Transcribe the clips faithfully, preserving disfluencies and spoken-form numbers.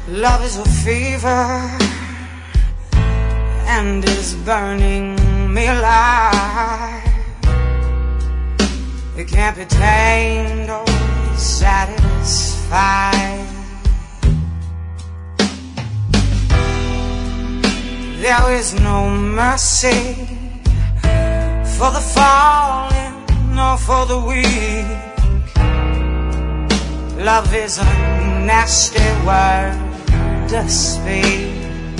Love is a fever and is burning me alive. It can't be tamed or satisfied. There is no mercy for the fallen or for the weak. Love is a nasty word to speak.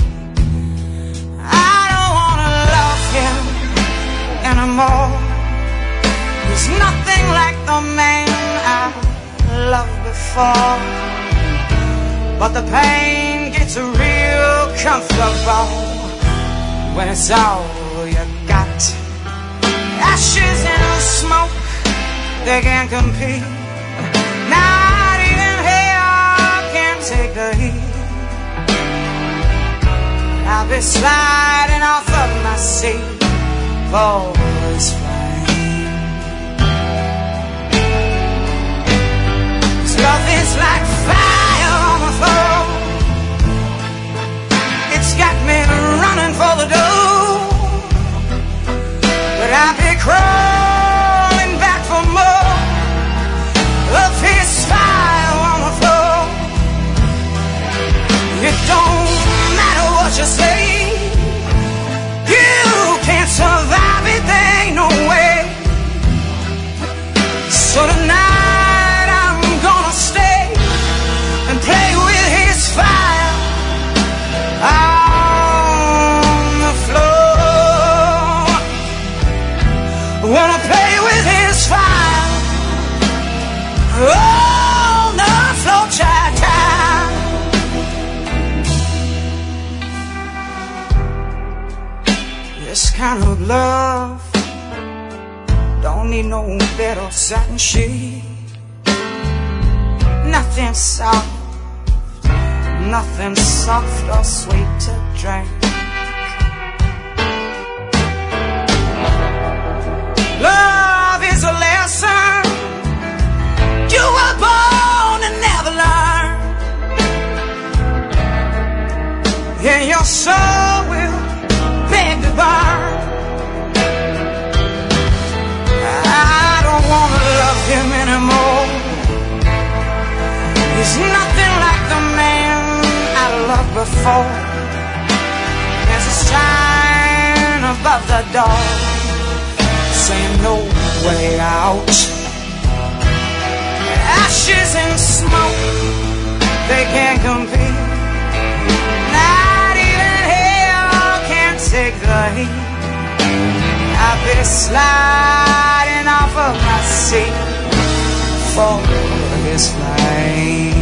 I don't wanna love him anymore. There's nothing like the man I loved before. But the pain gets real comfortable when it's all you got. Ashes in smoke, they can't compete. Not even hell can take the heat. I'll be sliding off of my seat for this flame. 'Cause love is like fire on the floor. It's got me running for the door, but I'll be crawling back for more of his fire on the floor. It don't matter what you say, you can't survive it, there ain't no way. So tonight I'm gonna stay and play with his fire on the floor. I wanna play with his fire on the floor, child, child. This kind of love don't need no bed or satin sheet. Nothing soft, nothing soft or sweet to drink. Love is a lesson you were born to never learn, and your soul will beg to burn. I don't wanna love him anymore. There's nothing like the man I loved before. There's a sign above the door saying no way out. Ashes and smoke, they can't compete. Not even hell can take the heat. I'll be sliding off of my seat for his flame.